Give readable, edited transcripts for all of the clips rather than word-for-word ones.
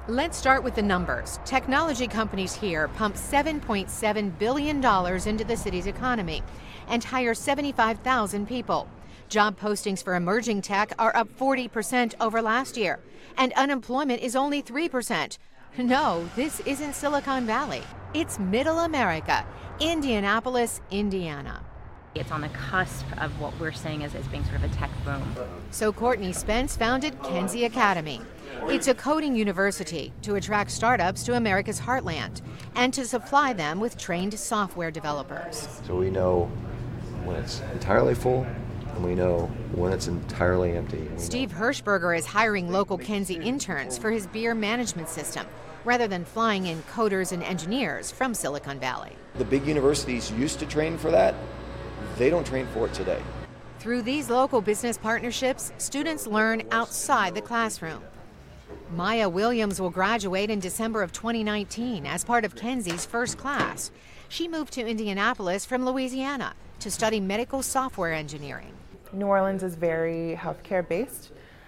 Let's start with the numbers. Technology companies here pump $7.7 billion into the city's economy and hire 75,000 people. Job postings for emerging tech are up 40% over last year, and unemployment is only 3%. No, this isn't Silicon Valley. It's Middle America, Indianapolis, Indiana. It's on the cusp of what we're saying as being sort of a tech boom. So Courtney Spence founded Kenzie Academy. It's a coding university to attract startups to America's heartland and to supply them with trained software developers. So we know when it's entirely full and we know when it's entirely empty. Steve Hirschberger is hiring local Kenzie interns for his beer management system, rather than flying in coders and engineers from Silicon Valley. The big universities used to train for that. They don't train for it today. Through these local business partnerships, students learn outside the classroom. Maya Williams will graduate in December of 2019 as part of Kenzie's first class. She moved to Indianapolis from Louisiana to study medical software engineering. New Orleans is very healthcare based,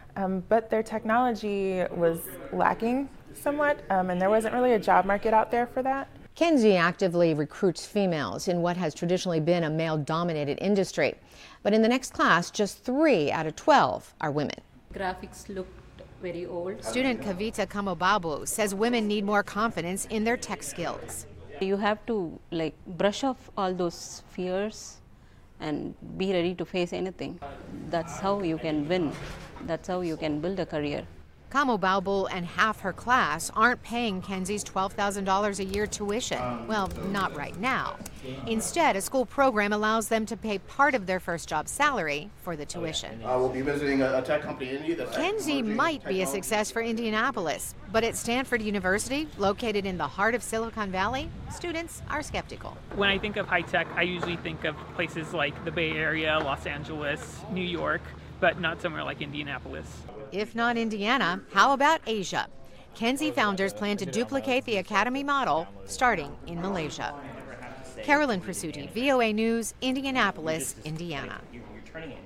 but their technology was lacking somewhat, and there wasn't really a job market out there for that. Kenzie actively recruits females in what has traditionally been a male-dominated industry. But in the next class, just 3 out of 12 are women. Graphics looked very old. Student Kavita Kamobabu says women need more confidence in their tech skills. You have to brush off all those fears and be ready to face anything. That's how you can win. That's how you can build a career. Kamobabu and half her class aren't paying Kenzie's $12,000 a year tuition. Well, not right now. Instead, a school program allows them to pay part of their first job salary for the tuition. We'll be visiting a tech company in India. Kenzie might be a success for Indianapolis, but at Stanford University, located in the heart of Silicon Valley, students are skeptical. When I think of high tech, I usually think of places like the Bay Area, Los Angeles, New York, but not somewhere like Indianapolis. If not Indiana, how about Asia? Kenzie founders plan to duplicate the academy model starting in Malaysia. Carolyn Prasuti, VOA News, Indianapolis, Indiana.